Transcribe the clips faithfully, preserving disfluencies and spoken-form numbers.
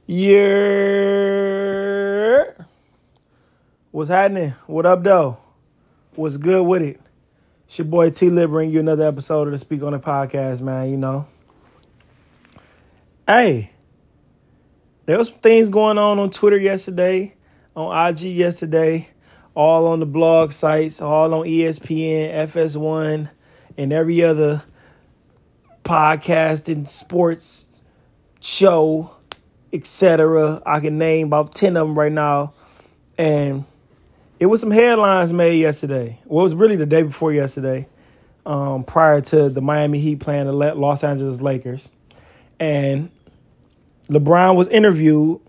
Yeah. What's happening? What up, though? What's good with it? It's your boy T-Lib bringing you another episode of the Speak on the Podcast, man, you know. Hey, there was some things going on on Twitter yesterday, on I G yesterday, all on the blog sites, all on E S P N, F S one, and every other podcast and sports show, et cetera. I can name about ten of them right now. And it was some headlines made yesterday. Well, it was really the day before yesterday, um, prior to the Miami Heat playing the Los Angeles Lakers. And LeBron was interviewed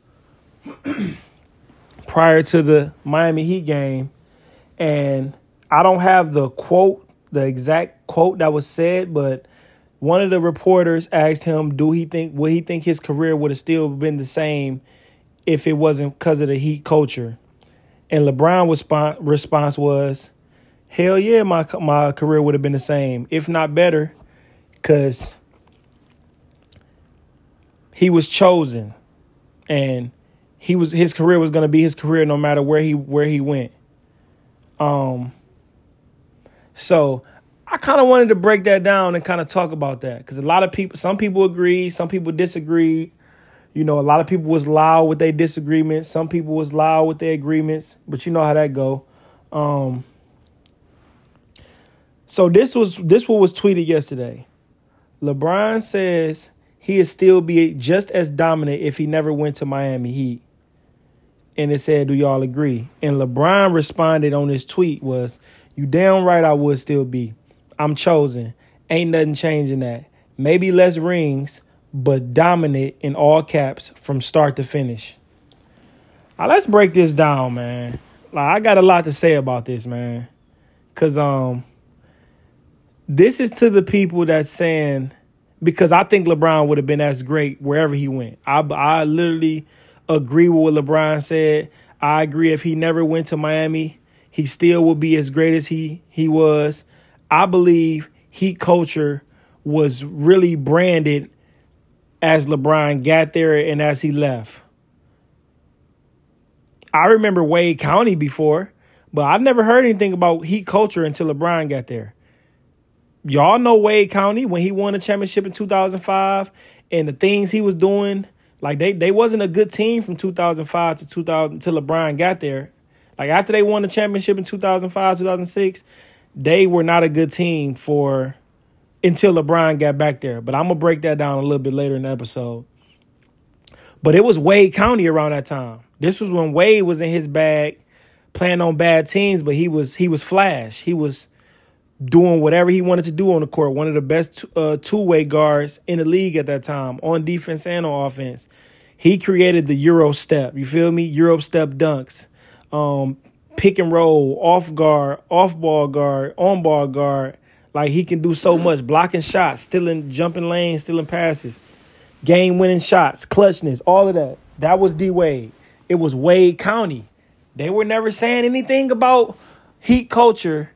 prior to the Miami Heat game. And I don't have the quote, the exact quote that was said, but one of the reporters asked him, do he think, would he think his career would have still been the same if it wasn't because of the Heat culture? And LeBron's response, response was, hell yeah, my my career would have been the same, if not better, because he was chosen, and he was his career was going to be his career no matter where he where he went. Um. So I kind of wanted to break that down and kind of talk about that, because a lot of people, some people agree, some people disagree. You know, a lot of people was loud with their disagreements. Some people was loud with their agreements, but you know how that go. Um, so this was this what was tweeted yesterday. LeBron says he'd still be just as dominant if he never went to Miami Heat. And it said, do y'all agree? And LeBron responded on this tweet was, you damn right I would still be. I'm chosen. Ain't nothing changing that. Maybe less rings, but dominant in all caps from start to finish. Now, let's break this down, man. Like, I got a lot to say about this, man. Because um, this is to the people that's saying, because I think LeBron would have been as great wherever he went. I, I literally agree with what LeBron said. I agree if he never went to Miami, he still would be as great as he, he was. I believe Heat culture was really branded as LeBron got there and as he left. I remember Wade County before, but I've never heard anything about Heat culture until LeBron got there. Y'all know Wade County when he won a championship in two thousand five and the things he was doing. Like, they, they wasn't a good team from two thousand five to two thousand until LeBron got there. Like, after they won the championship in two thousand five, two thousand six, they were not a good team for until LeBron got back there. But I'm going to break that down a little bit later in the episode. But it was Wade County around that time. This was when Wade was in his bag, playing on bad teams, but he was he was flash. He was doing whatever he wanted to do on the court. One of the best uh, two-way guards in the league at that time, on defense and on offense. He created the Euro step. You feel me? Euro step dunks. Um, pick and roll, off guard, off ball guard, on ball guard. Like, he can do so much. Blocking shots, stealing, jumping lanes, stealing passes, game winning shots, clutchness, all of that. That was D Wade. It was Wade County. They were never saying anything about Heat culture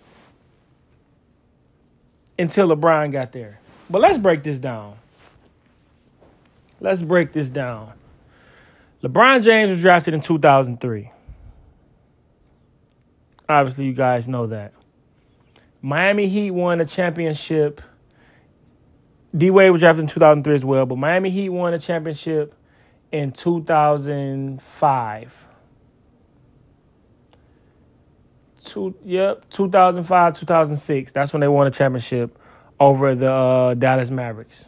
until LeBron got there. But let's break this down. Let's break this down. LeBron James was drafted in two thousand three. Obviously, you guys know that. Miami Heat won a championship. D-Wade was drafted in two thousand three as well, but Miami Heat won a championship in two thousand five. Two, yep, two thousand five, two thousand six. That's when they won a championship over the uh, Dallas Mavericks.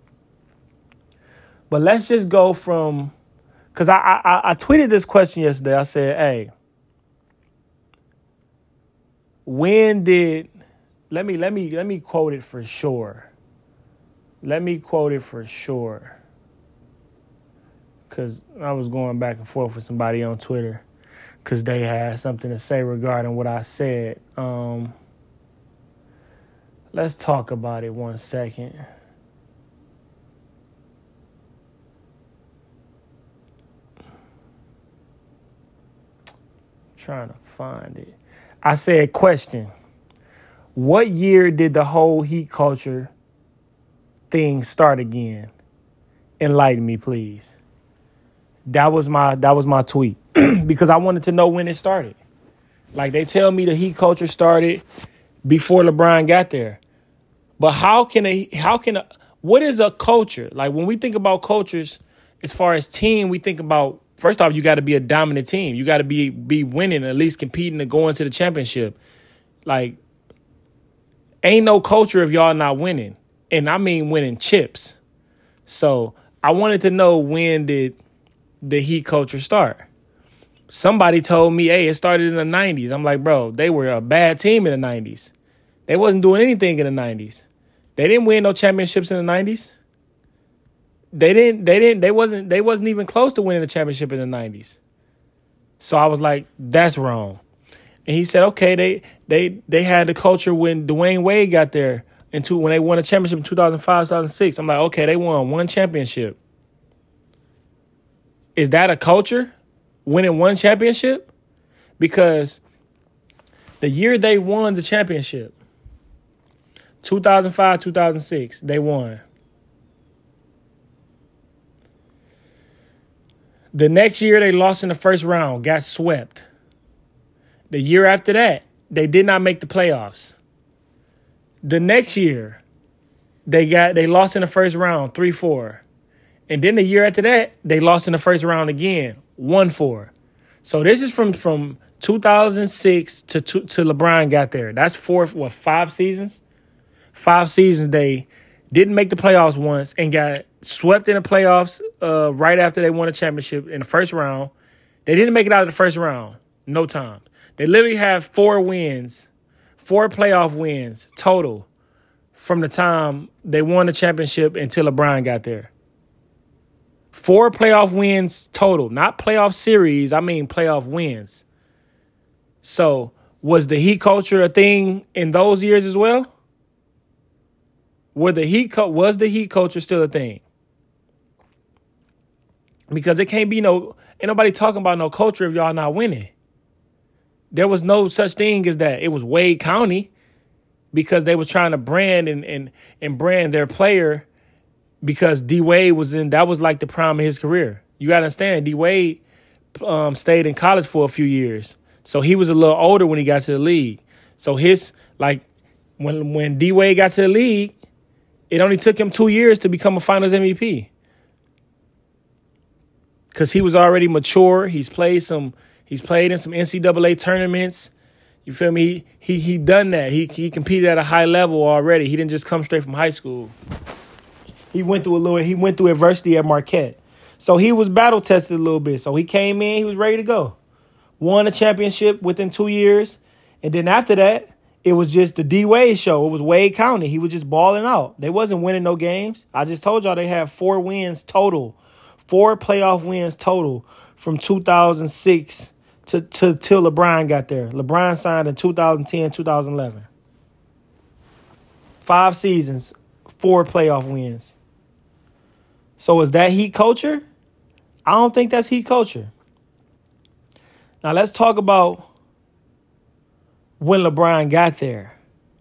But let's just go from, because I, I I tweeted this question yesterday. I said, hey, when did, let me, let me, let me quote it for sure. Let me quote it for sure. Because I was going back and forth with somebody on Twitter because they had something to say regarding what I said. Um, let's talk about it one second. Trying to find it. I said, question. What year did the whole Heat culture thing start again? Enlighten me, please. That was my that was my tweet because I wanted to know when it started. Like they tell me the Heat culture started before LeBron got there. But how can a how can a, what is a culture? Like when we think about cultures, as far as team, we think about first off, you got to be a dominant team. You got to be be winning, at least competing to go into the championship. Like, ain't no culture if y'all not winning, and I mean winning chips. So I wanted to know when did the Heat culture start? Somebody told me, hey, it started in the nineties. I'm like, bro, they were a bad team in the nineties. They wasn't doing anything in the nineties. They didn't win no championships in the nineties. They didn't, they didn't, they wasn't, they wasn't even close to winning a championship in the nineties. So I was like, that's wrong. And he said, okay, they they they had the culture when Dwayne Wade got there into when they won a championship in two thousand five, two thousand six. I'm like, okay, they won one championship. Is that a culture? Winning one championship? Because the year they won the championship, two thousand five, two thousand six, they won. The next year they lost in the first round, got swept. The year after that, they did not make the playoffs. The next year, they got they lost in the first round, three four. And then the year after that, they lost in the first round again, one four. So this is from, from two thousand six to, to to LeBron got there. That's four, what, five seasons? Five seasons they didn't make the playoffs once and got swept in the playoffs uh, right after they won a championship in the first round. They didn't make it out of the first round. No time. They literally have four wins, four playoff wins total from the time they won the championship until LeBron got there. Four playoff wins total, not playoff series. I mean playoff wins. So was the Heat culture a thing in those years as well? Were the Heat was the Heat culture still a thing? Because it can't be no, ain't nobody talking about no culture if y'all not winning. There was no such thing as that. It was Wade County because they was trying to brand and and, and brand their player because D Wade was in, that was like the prime of his career. You got to understand, D Wade um, stayed in college for a few years. So he was a little older when he got to the league. So his, like, when when D Wade got to the league, it only took him two years to become a Finals M V P. Because he was already mature. He's played some, he's played in some N C double A tournaments. You feel me? He he, he done that. He he competed at a high level already. He didn't just come straight from high school. He went through a little, he went through adversity at Marquette. So he was battle tested a little bit. So he came in, he was ready to go. Won a championship within two years. And then after that, it was just the D Wade show. It was Wade County. He was just balling out. They wasn't winning no games. I just told y'all they had four wins total. Four playoff wins total from two thousand six to, to till LeBron got there. LeBron signed in two thousand ten, two thousand eleven. Five seasons, four playoff wins. So is that Heat culture? I don't think that's Heat culture. Now let's talk about when LeBron got there.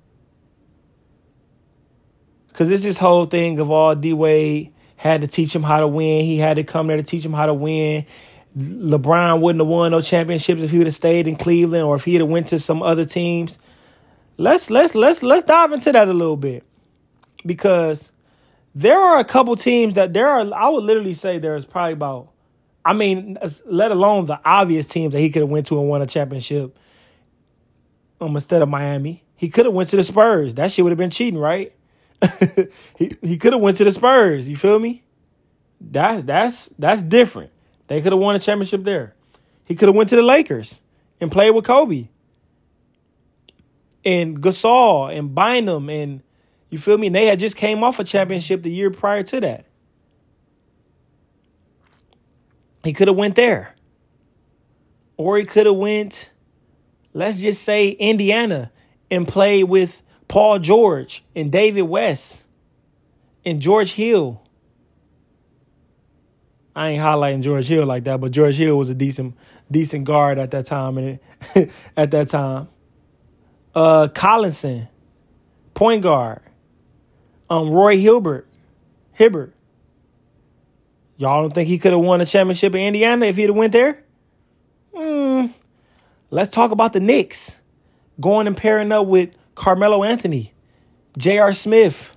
Because it's this whole thing of all D Wade had to teach him how to win. He had to come there to teach him how to win. LeBron wouldn't have won no championships if he would have stayed in Cleveland or if he would have went to some other teams. Let's let's let's let's dive into that a little bit. Because there are a couple teams that there are, I would literally say there's probably about, I mean, let alone the obvious teams that he could have went to and won a championship um, instead of Miami. He could have went to the Spurs. That shit would have been cheating, right? he he could have went to the Spurs. You feel me? That, that's, that's different. They could have won a championship there. He could have went to the Lakers and played with Kobe and Gasol and Bynum and, you feel me? And they had just came off a championship the year prior to that. He could have went there. Or he could have went, let's just say, Indiana and played with Paul George and David West and George Hill. I ain't highlighting George Hill like that, but George Hill was a decent decent guard at that time. And at that time, uh, Collinson, point guard. Um, Roy Hilbert, Hibbert. Y'all don't think he could have won a championship in Indiana if he'd have went there? Hmm. Let's talk about the Knicks going and pairing up with Carmelo Anthony, J R. Smith,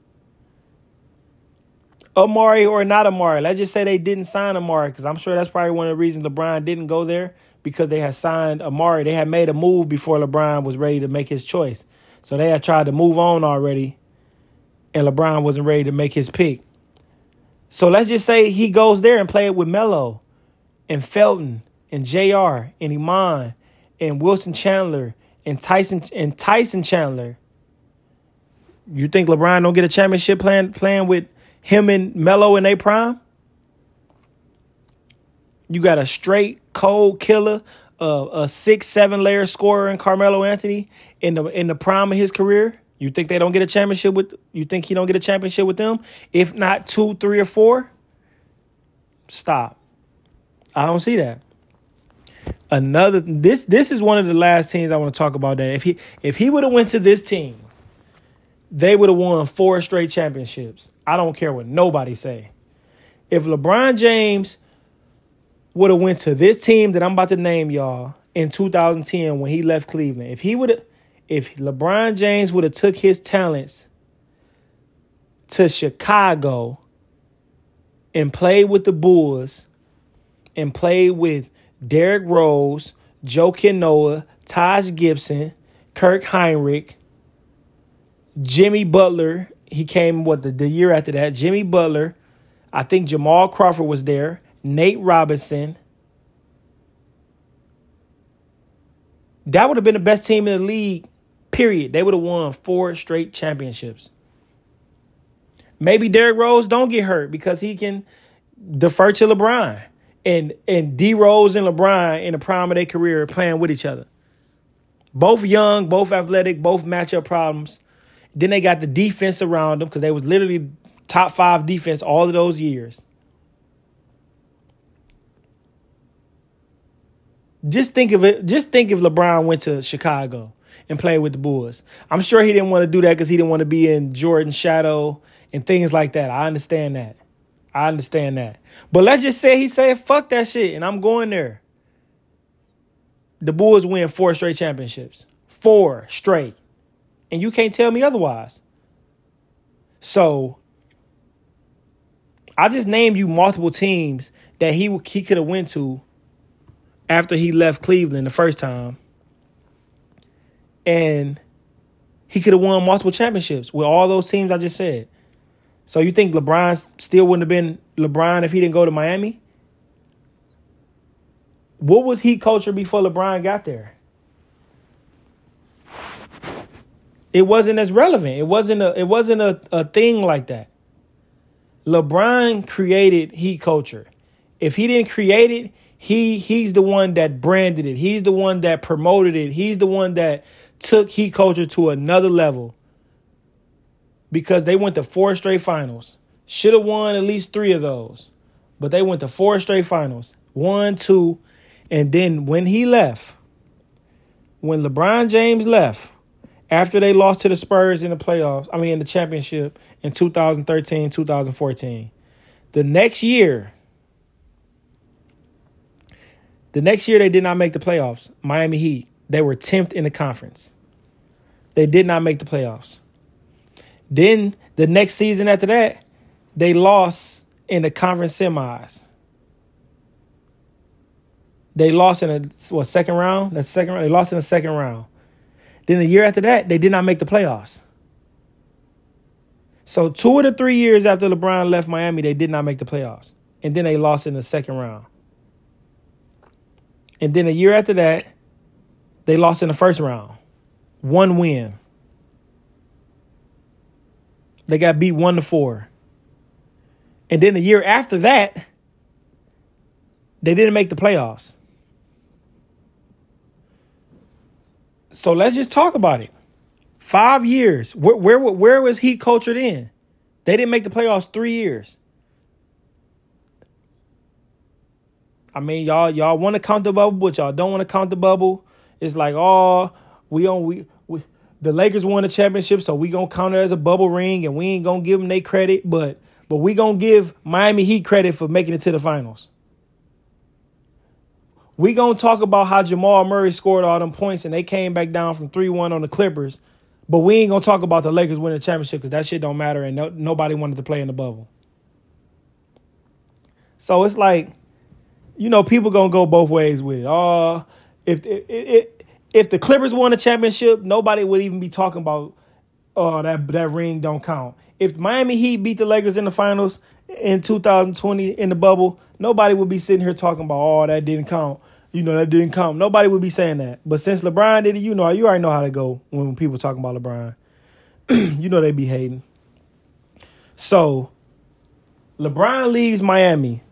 Amari or not Amari. Let's just say they didn't sign Amari, because I'm sure that's probably one of the reasons LeBron didn't go there, because they had signed Amari. They had made a move before LeBron was ready to make his choice. So they had tried to move on already, and LeBron wasn't ready to make his pick. So let's just say he goes there and play it with Melo and Felton and J R and Iman and Wilson Chandler and Tyson and Tyson Chandler. You think LeBron don't get a championship playing playing with him and Melo in their prime? You got a straight cold killer, uh, a six, seven layer scorer in Carmelo Anthony in the in the prime of his career. You think they don't get a championship with? You think he don't get a championship with them? If not two, three, or four? Stop. I don't see that. Another this this is one of the last teams I want to talk about. That if he if he would have went to this team, they would have won four straight championships. I don't care what nobody say. If LeBron James would have went to this team that I'm about to name y'all in two thousand ten when he left Cleveland, if he would have, if LeBron James would have took his talents to Chicago and played with the Bulls and played with Derrick Rose, Joakim Noah, Taj Gibson, Kirk Heinrich, Jimmy Butler. He came, what, the, the year after that. Jimmy Butler. I think Jamal Crawford was there. Nate Robinson. That would have been the best team in the league, period. They would have won four straight championships. Maybe Derrick Rose don't get hurt because he can defer to LeBron. And, and D Rose and LeBron in the prime of their career playing with each other. Both young, both athletic, both matchup problems. Then they got the defense around them because they was literally top five defense all of those years. Just think of it. Just think if LeBron went to Chicago and played with the Bulls. I'm sure he didn't want to do that because he didn't want to be in Jordan's shadow and things like that. I understand that. I understand that. But let's just say he said, fuck that shit, and I'm going there. The Bulls win four straight championships. Four straight. And you can't tell me otherwise. So I just named you multiple teams that he he could have went to after he left Cleveland the first time. And he could have won multiple championships with all those teams I just said. So you think LeBron still wouldn't have been LeBron if he didn't go to Miami? What was Heat culture before LeBron got there? It wasn't as relevant. It wasn't a it wasn't a, a thing like that. LeBron created Heat culture. If he didn't create it, he he's the one that branded it. He's the one that promoted it. He's the one that took Heat culture to another level. Because they went to four straight finals. Should have won at least three of those. But they went to four straight finals. One, two, and then when he left, when LeBron James left, after they lost to the Spurs in the playoffs, I mean in the championship in two thousand thirteen, two thousand fourteen, the next year, the next year they did not make the playoffs. Miami Heat, they were tenth in the conference. They did not make the playoffs. Then the next season after that, they lost in the conference semis. They lost in a what second round? The second round. They lost in the second round. Then the year after that, they did not make the playoffs. So two of the three years after LeBron left Miami, they did not make the playoffs. And then they lost in the second round. And then a year after that, they lost in the first round. One win. They got beat one to four. And then the year after that, they didn't make the playoffs. So let's just talk about it. Five years. Where, where, where was Heat culture then? They didn't make the playoffs three years. I mean, y'all, y'all want to count the bubble, but y'all don't want to count the bubble. It's like, oh, we on we we the Lakers won the championship, so we gonna count it as a bubble ring, and we ain't gonna give them their credit. But But we going to give Miami Heat credit for making it to the finals. We going to talk about how Jamal Murray scored all them points and they came back down from three one on the Clippers. But we ain't going to talk about the Lakers winning the championship because that shit don't matter and no, nobody wanted to play in the bubble. So it's like, you know, people going to go both ways with it. Oh, if, if, if, if the Clippers won the championship, nobody would even be talking about, oh, that, that ring don't count. If Miami Heat beat the Lakers in the finals in two thousand twenty in the bubble, nobody would be sitting here talking about, oh, that didn't count. You know, that didn't count. Nobody would be saying that. But since LeBron did it, you know, you already know how to go when people talking about LeBron. You know they be hating. So, LeBron leaves Miami.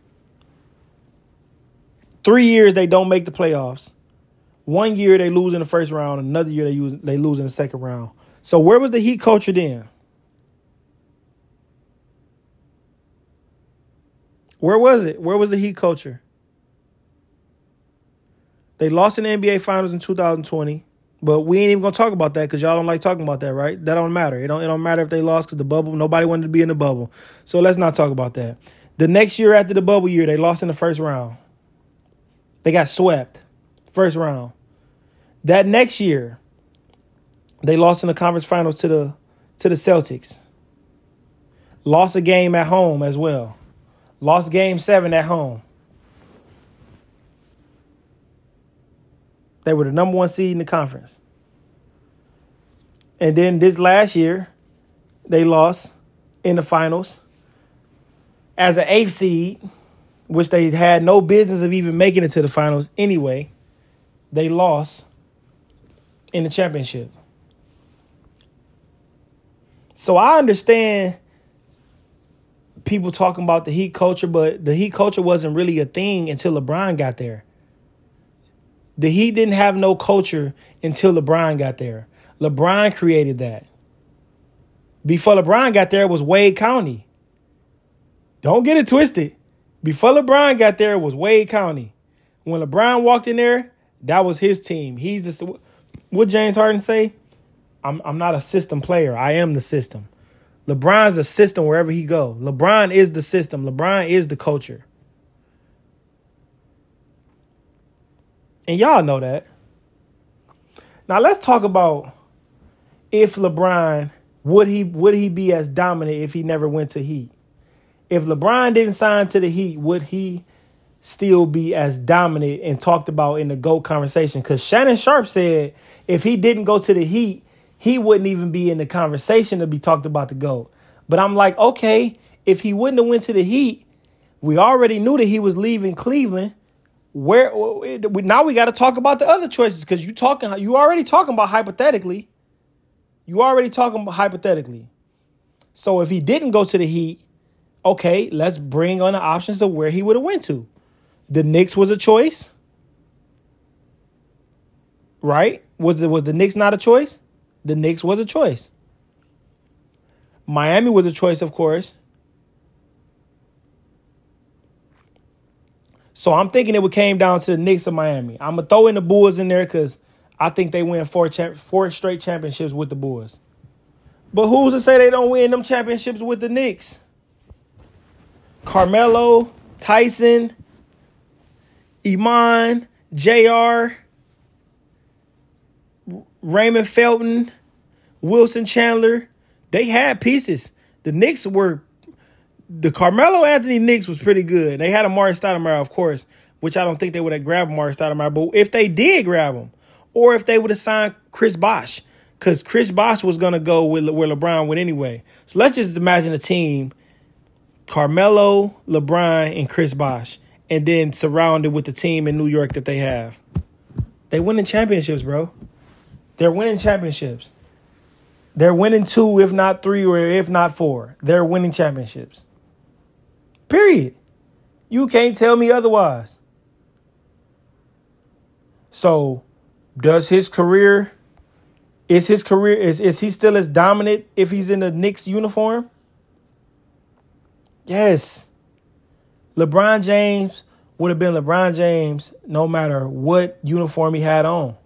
Three years they don't make the playoffs. One year they lose in the first round. Another year they use, they lose in the second round. So where was the Heat culture then? Where was it? Where was the Heat culture? They lost in the N B A Finals in two thousand twenty, but we ain't even gonna talk about that because y'all don't like talking about that, right? That don't matter. It don't. It don't matter if they lost because the bubble. Nobody wanted to be in the bubble, so let's not talk about that. The next year after the bubble year, they lost in the first round. They got swept, first round. That next year, they lost in the conference finals to the to the Celtics. Lost a game at home as well. Lost game seven at home. They were the number one seed in the conference. And then this last year, they lost in the finals as an eighth seed, which they had no business of even making it to the finals anyway. They lost in the championship. So I understand people talking about the Heat culture, but the Heat culture wasn't really a thing until LeBron got there. The Heat didn't have no culture until LeBron got there. LeBron created that. Before LeBron got there, it was Wade County. Don't get it twisted. Before LeBron got there, it was Wade County. When LeBron walked in there, that was his team. He's the, what James Harden say? I'm I'm not a system player. I am the system. LeBron's a system wherever he go. LeBron is the system. LeBron is the culture. And y'all know that. Now let's talk about if LeBron, would he would he be as dominant if he never went to Heat? If LeBron didn't sign to the Heat, would he still be as dominant and talked about in the GOAT conversation? Because Shannon Sharpe said if he didn't go to the Heat, he wouldn't even be in the conversation to be talked about the GOAT. But I'm like, okay, if he wouldn't have went to the Heat, we already knew that he was leaving Cleveland. Where now we got to talk about the other choices because you talking, you already talking about hypothetically. You already talking about hypothetically. So if he didn't go to the Heat, okay, let's bring on the options of where he would have went to. The Knicks was a choice, right? Was it was the Knicks not a choice? The Knicks was a choice. Miami was a choice, of course. So I'm thinking it would came down to the Knicks or Miami. I'm going to throw in the Bulls in there because I think they win four champ- four straight championships with the Bulls. But who's to say they don't win them championships with the Knicks? Carmelo, Tyson, Iman, J R, Raymond Felton, Wilson Chandler. They had pieces. The Knicks were... The Carmelo Anthony Knicks was pretty good. They had Amar'e Stoudemire, of course, which I don't think they would have grabbed Amar'e Stoudemire. But if they did grab him, or if they would have signed Chris Bosh, because Chris Bosh was going to go with where LeBron went anyway. So let's just imagine a team, Carmelo, LeBron, and Chris Bosh, and then surrounded with the team in New York that they have. They winning championships, bro. They're winning championships. They're winning two, if not three, or if not four. They're winning championships. Period. You can't tell me otherwise. So, does his career, is his career, is, is he still as dominant if he's in the Knicks uniform? Yes. LeBron James would have been LeBron James no matter what uniform he had on.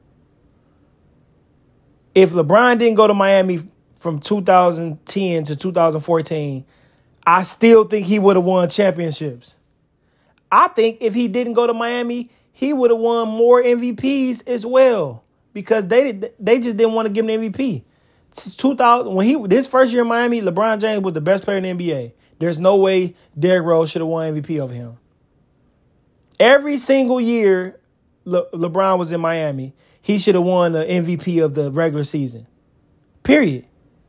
If LeBron didn't go to Miami from two thousand ten to two thousand fourteen, I still think he would have won championships. I think if he didn't go to Miami, he would have won more M V Ps as well because they did, they just didn't want to give him the M V P. Since two thousand, when he his first year in Miami, LeBron James was the best player in the N B A. There's no way Derrick Rose should have won M V P over him. Every single year Le, LeBron was in Miami, he should have won the M V P of the regular season. Period.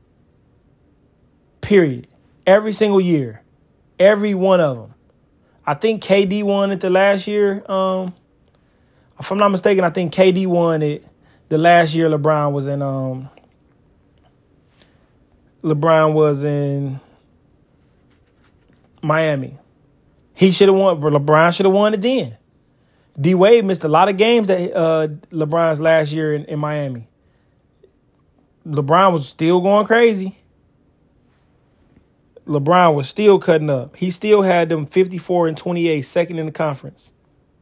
Period. Every single year. Every one of them. I think K D won it the last year. Um, if I'm not mistaken, I think K D won it the last year LeBron was in um, LeBron was in Miami. He should have won, but LeBron should have won it then. D Wade missed a lot of games that uh, LeBron's last year in, in Miami. LeBron was still going crazy. LeBron was still cutting up. He still had them fifty-four and twenty-eight, second in the conference.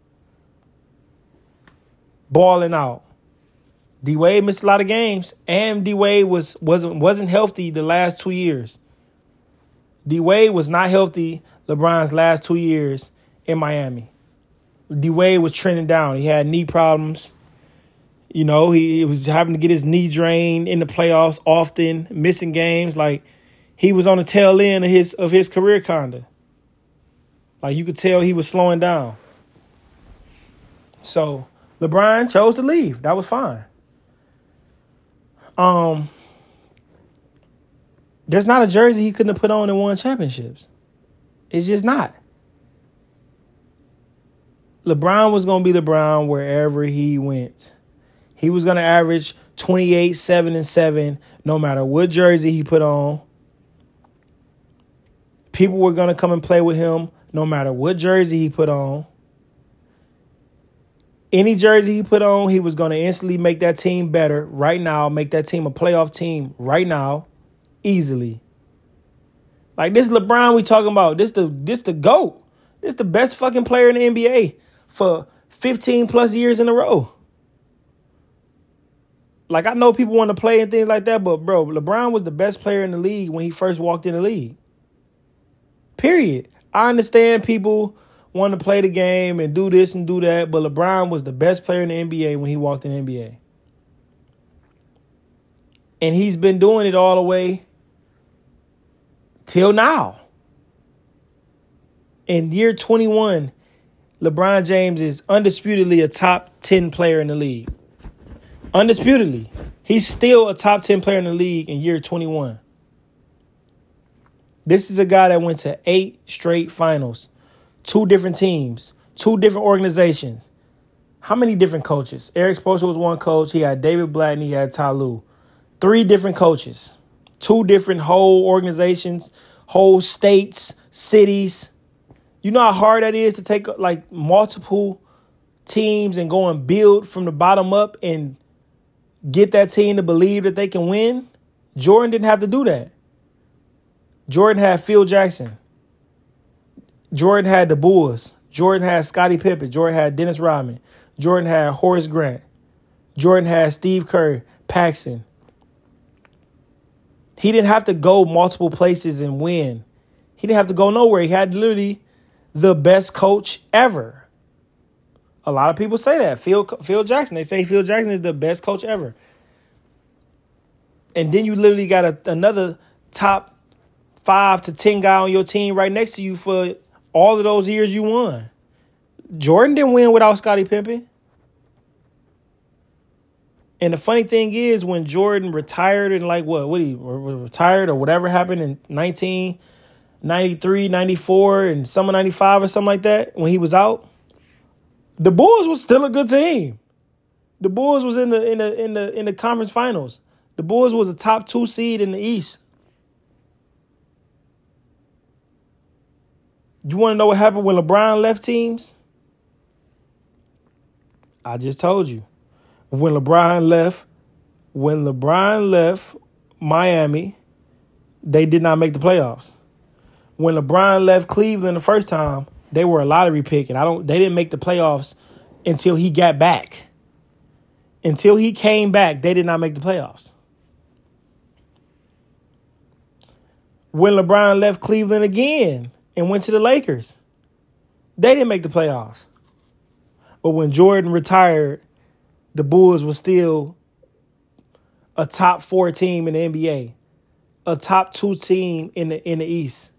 Balling out. D Wade missed a lot of games, and D Wade was wasn't wasn't healthy the last two years. D Wade was not healthy LeBron's last two years in Miami. D Wade was trending down. He had knee problems. You know, he, he was having to get his knee drained in the playoffs often, missing games. Like, he was on the tail end of his of his career, kinda. Like, you could tell he was slowing down. So LeBron chose to leave. That was fine. Um, there's not a jersey he couldn't have put on and won championships. It's just not. LeBron was going to be LeBron wherever he went. He was going to average twenty-eight, seven, and seven no matter what jersey he put on. People were going to come and play with him no matter what jersey he put on. Any jersey he put on, he was going to instantly make that team better right now, make that team a playoff team right now, easily. Like, this LeBron we talking about, this the this the GOAT. This the best fucking player in the N B A for fifteen plus years in a row. Like, I know people want to play and things like that, but, bro, LeBron was the best player in the league when he first walked in the league. Period. I understand people want to play the game and do this and do that, but LeBron was the best player in the N B A when he walked in the N B A. And he's been doing it all the way till now. In year twenty-one, LeBron James is undisputedly a top ten player in the league. Undisputedly. He's still a top ten player in the league in year twenty-one. This is a guy that went to eight straight finals. Two different teams. Two different organizations. How many different coaches? Eric Spoelstra was one coach. He had David Blatt and he had Ty Lue. Three different coaches. Two different whole organizations. Whole states. Cities. You know how hard that is to take like multiple teams and go and build from the bottom up and get that team to believe that they can win? Jordan didn't have to do that. Jordan had Phil Jackson. Jordan had the Bulls. Jordan had Scottie Pippen. Jordan had Dennis Rodman. Jordan had Horace Grant. Jordan had Steve Kerr, Paxson. He didn't have to go multiple places and win. He didn't have to go nowhere. He had literally the best coach ever. A lot of people say that. Phil, Phil Jackson. They say Phil Jackson is the best coach ever. And then you literally got a, another top five to ten guy on your team right next to you for all of those years you won. Jordan didn't win without Scottie Pippen. And the funny thing is, when Jordan retired in like what, what he retired or whatever happened in nineteen ninety-three, ninety-four, and summer ninety-five or something like that, when he was out, the Bulls was still a good team. The Bulls was in the in the in the in the conference finals. The Bulls was a top two seed in the East. You want to know what happened when LeBron left teams? I just told you. When LeBron left, when LeBron left Miami, they did not make the playoffs. When LeBron left Cleveland the first time, they were a lottery pick, and I don't. They didn't make the playoffs until he got back. Until he came back, they did not make the playoffs. when LeBron left Cleveland again and went to the Lakers. They didn't make the playoffs. But when Jordan retired, the Bulls were still a top four team in the N B A, a top two team in the in the East.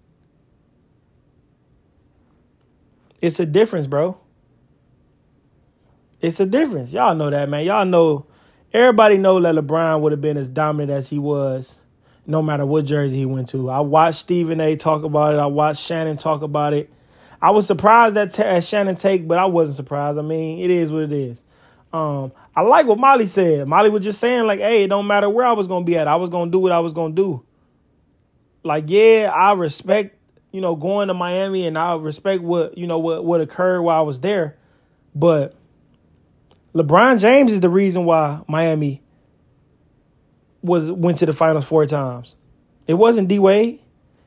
It's a difference, bro. It's a difference. Y'all know that, man. Y'all know, everybody know that LeBron would have been as dominant as he was no matter what jersey he went to. I watched Stephen A. talk about it. I watched Shannon talk about it. I was surprised at, t- at Shannon take, but I wasn't surprised. I mean, it is what it is. Um, I like what Molly said. Molly was just saying, like, hey, it don't matter where I was going to be at. I was going to do what I was going to do. Like, yeah, I respect, you know, going to Miami, and I respect what, you know, what, what occurred while I was there. But LeBron James is the reason why Miami was went to the finals four times. It wasn't D-Wade.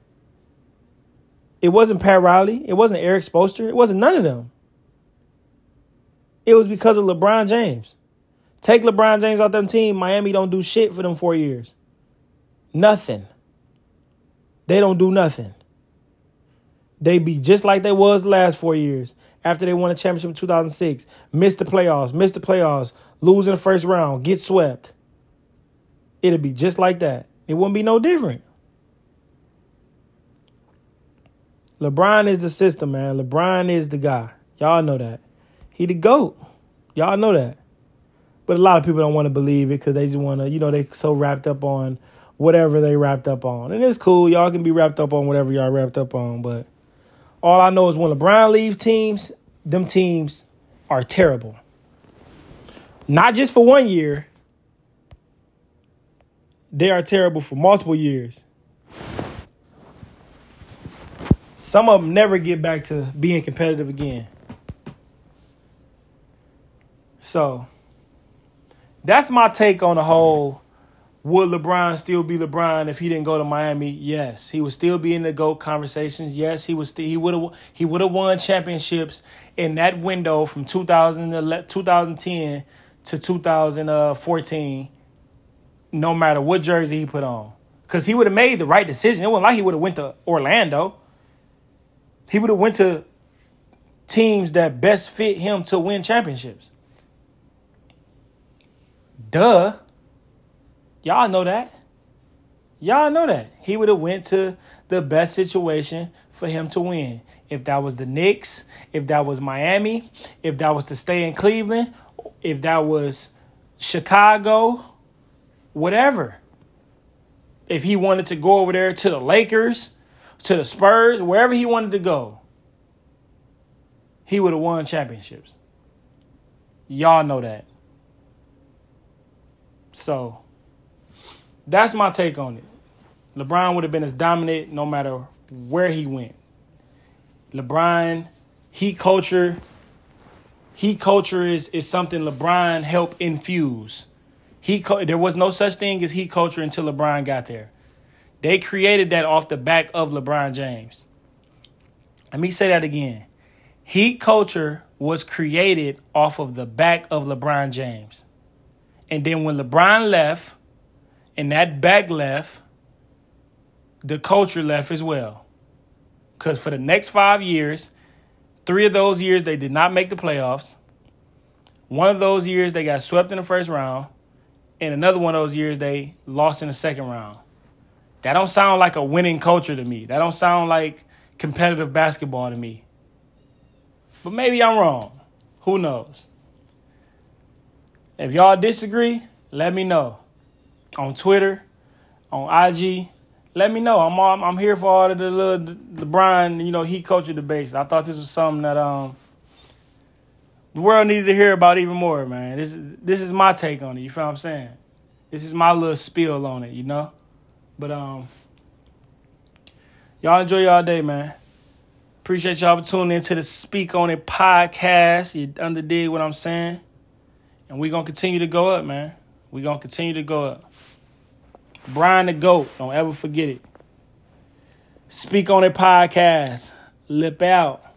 It wasn't Pat Riley. It wasn't Eric Spoelstra. It wasn't none of them. It was because of LeBron James. Take LeBron James out them team, Miami don't do shit for them four years. Nothing. They don't do nothing. They be just like they was the last four years. After they won a championship in two thousand six, missed the playoffs, missed the playoffs, lose in the first round, get swept. It'd be just like that. It wouldn't be no different. LeBron is the system, man. LeBron is the guy. Y'all know that. He the GOAT. Y'all know that. But a lot of people don't want to believe it because they just want to, you know, they so wrapped up on whatever they wrapped up on. And it's cool. Y'all can be wrapped up on whatever y'all wrapped up on. But all I know is when LeBron leaves teams, them teams are terrible. Not just for one year. They are terrible for multiple years. Some of them never get back to being competitive again. So, that's my take on the whole, would LeBron still be LeBron if he didn't go to Miami? Yes. He would still be in the GOAT conversations. Yes, he was still, he would have he would have won championships in that window from two thousand ten to two thousand fourteen, no matter what jersey he put on. Because he would have made the right decision. It wasn't like he would have went to Orlando. He would have went to teams that best fit him to win championships. Duh. Y'all know that. Y'all know that. He would have went to the best situation for him to win. If that was the Knicks, if that was Miami, if that was to stay in Cleveland, if that was Chicago, whatever. If he wanted to go over there to the Lakers, to the Spurs, wherever he wanted to go, he would have won championships. Y'all know that. So, that's my take on it. LeBron would have been as dominant no matter where he went. LeBron, heat culture, heat culture is, is something LeBron helped infuse. Heat, there was no such thing as heat culture until LeBron got there. They created that off the back of LeBron James. Let me say that again. Heat culture was created off of the back of LeBron James. And then when LeBron left, and that back left, the culture left as well. Because for the next five years, three of those years they did not make the playoffs. One of those years they got swept in the first round. And another one of those years they lost in the second round. That don't sound like a winning culture to me. That don't sound like competitive basketball to me. But maybe I'm wrong. Who knows? If y'all disagree, let me know. On Twitter, on I G, let me know. I'm all, I'm here for all of the little LeBron, you know, heat culture debates. I thought this was something that um the world needed to hear about even more, man. This is this is my take on it. You feel what I'm saying? This is my little spiel on it, you know. But um, y'all enjoy y'all day, man. Appreciate y'all for tuning into the Speak On It podcast. You underdig what I'm saying. And we're going to continue to go up, man. We're going to continue to go up. Brian the GOAT. Don't ever forget it. Speak On It podcast. Lip out.